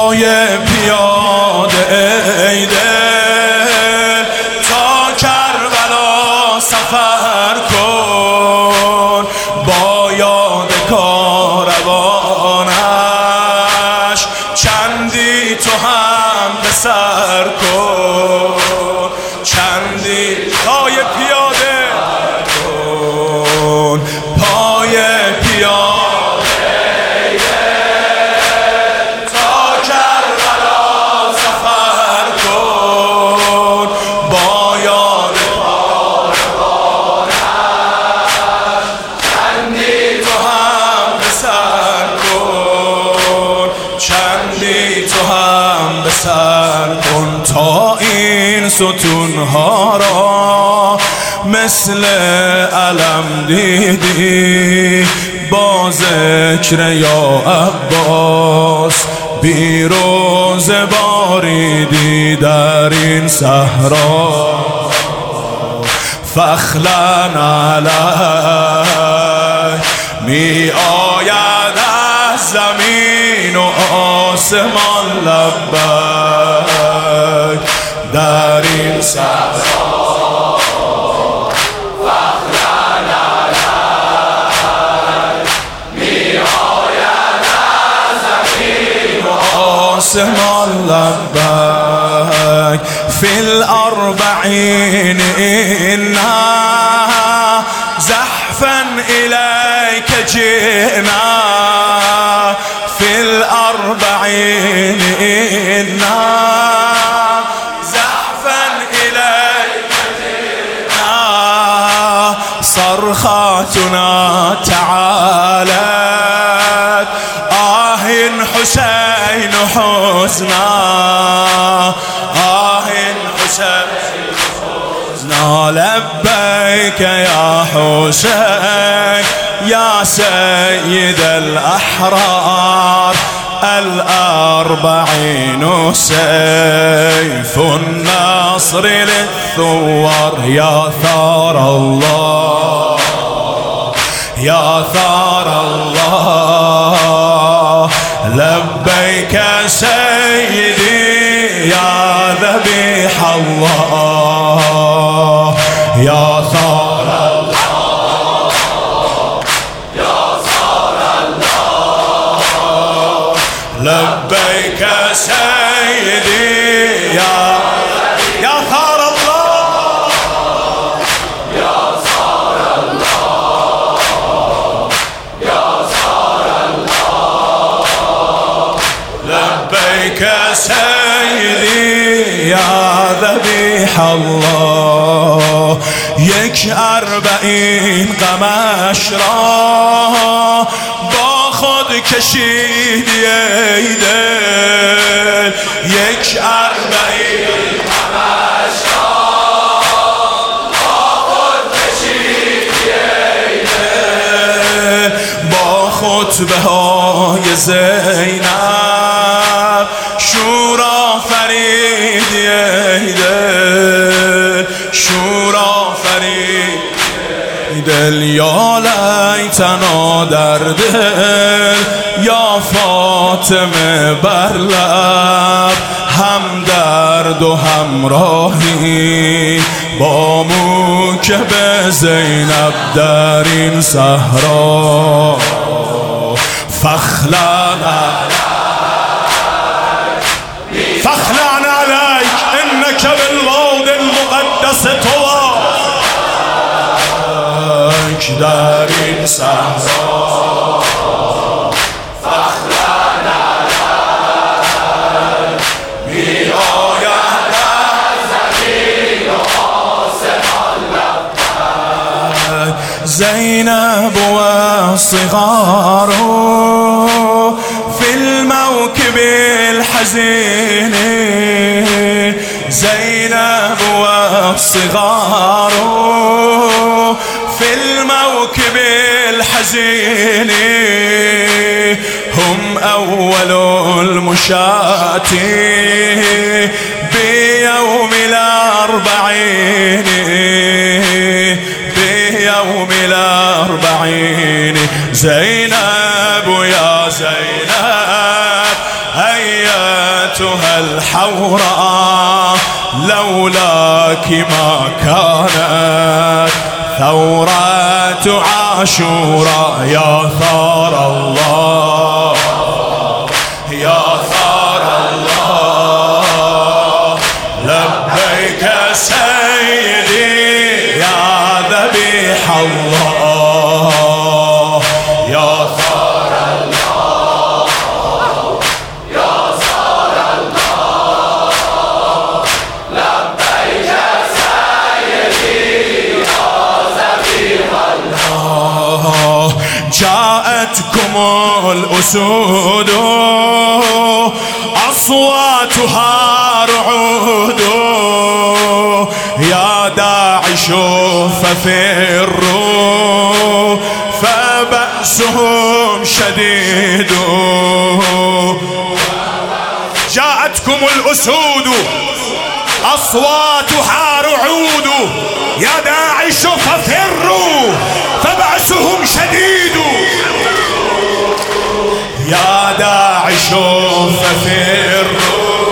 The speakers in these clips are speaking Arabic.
پای پیاده ای دل تا کربلا سفر کن، با یاد کاروانش چندی تو هم به سر کن، چندی پای پیاده کن، پای پیاده سر کن تا این ستونها را مثل علم دیدی، با ذکر یا عباس بیروز باریدی در این صحرا. فخلن علیک می آید از زمین و آسمان لبک در این صحرا. فخلن علیک می آید از زمین و آسمان لبک فی الاربعین انا زحفا الیک جئنا، فی الاربعین انا زحفا الیک جئنا، صرخاتنا تعالت آه حسین حزنا، آه حسین حزنا، لبیک یا حسین یا سید الأحرار، الأربعين سيف النصر للثوار، يا ثار الله يا ثار الله، لبيك سيدي يا ذبيح الله، يا ثار الله لبيك سيدي يا ثار الله يا ثار الله يا ثار الله، لبيك سيدي يا ذبيح الله. یک اربعین غمش را با خود کشیدی ای دل، یک اربعین غمش را با خود کشیدی ای دل، با خطبه های زینب شورا فریدی ای دل، شورا فرید دل، یا لیتنا در دل، یا فاطمه بر لب، هم درد و همراهی با موکب زینب در این صحرا. فخلن فخلن علیک انک بالواد المقدس طوی در این صحرا. فخلن علیک می آید از زمین و آسمان لبک، زینب و الصغار فی الموکب الحزین، زینب و الصغار في الموكب الحزين، هم أول المشاة بيوم الأربعين، بيوم الأربعين. زينب يا زينب هيا أيتها الحوراء لولاك ما كانت ثورة عاشوراء. يا ثار الله يا ثار الله لبيك سيدي يا ذبيح الله. يا ثار الله يا ثار الله لبيك سيدي يا ذبيح الله. جاءتكم الأسود أصواتها رعود يا داعش ففروا فبأسهم شديد. جاءتكم الأسود أصواتها رعود يا داعش ففروا فبأسهم شديد. يا داعش ففروا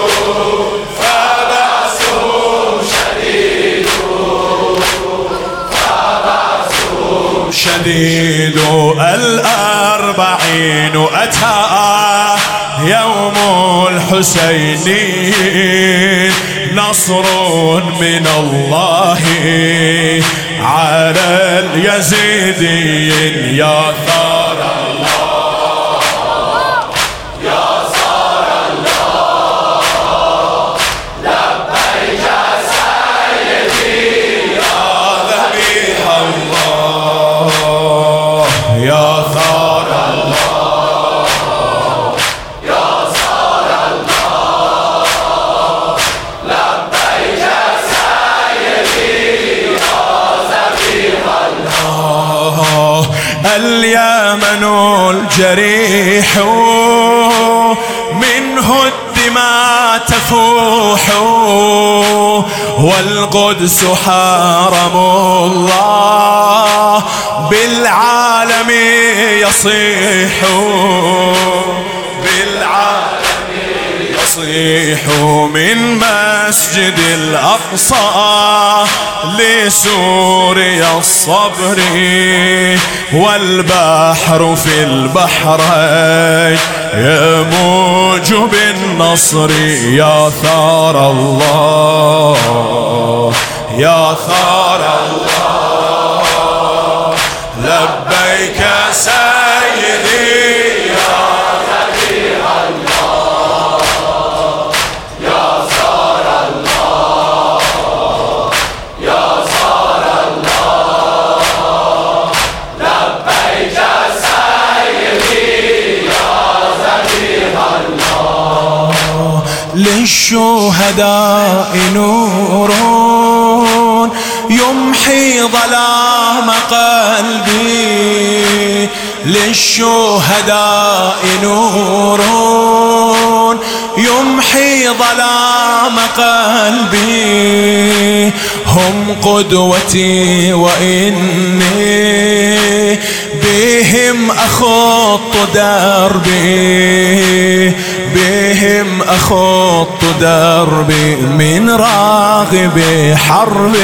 فبأسهم شديد فبأسهم شديد. الأربعين أتى يوم الحسين نصر من الله على اليزيدين. يا ثار الله يا ثار الله لبيك سيدي يا ذبيح الله. يا ثار الله يا ثار الله لبيك سيدي يا ذبيح الله. اليمن الجريح منه الدماء تفوح والقدس حرم الله بالعالم يصيح بالعالم يصيح. من مسجد الأقصى لسوريا الصبر والبحر في البحرين يموج بالنصر. يا ثار الله يا ثار الله لبيك سيدي يا ذبيح الله. يا ثار الله يا ثار الله لبيك سيدي يا ذبيح الله. للشهداء نور يمحي ظلام قلبي. للشهداء نور يمحي ظلام قلبي. هم قدوتي وإني بهم أخط دربي بهم أخط دربي. من راغب حرب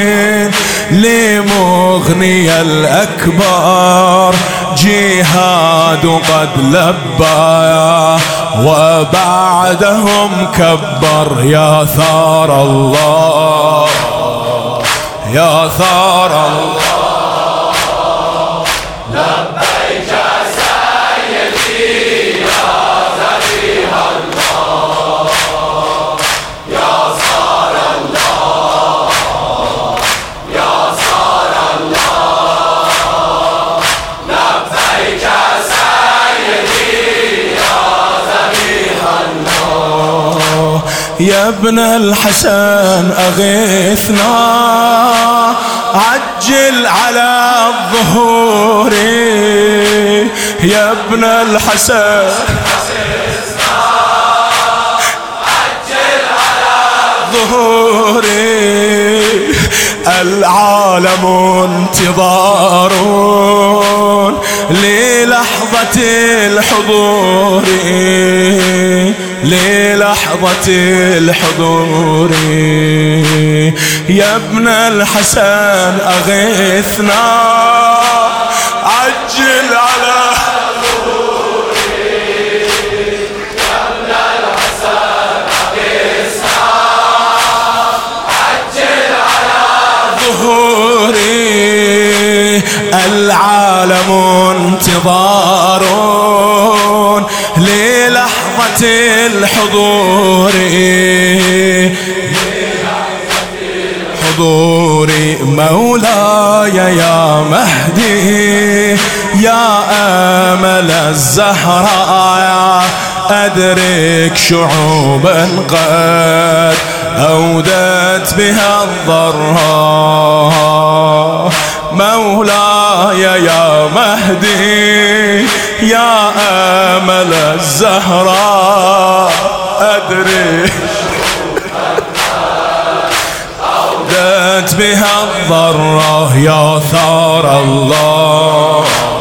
لمغني الأكبر جهاد قد لبى وبعدهم كبر. يا ثار الله يا ثار الله لبيك سيدي يا ذبيح الله. يا ثار الله يا ثار الله لبيك سيدي يا ذبيح الله. يا ابن الحسن أغثنا عجل على الظهور. يا ابن الحسن عجل على الظهور. العالم انتظار للحظة الحضور للحظة الحضور. يا ابن الحسن أغثنا عجل على العالم انتظار للحظة الحضور. حضوري مولاي يا مهدي يا أمل الزهراء أدرك شعوبا قد أودت بها الضراء. مولاي يا مهدي يا أمل الزهراء أدرك أودت بها الضراء. يا ثار الله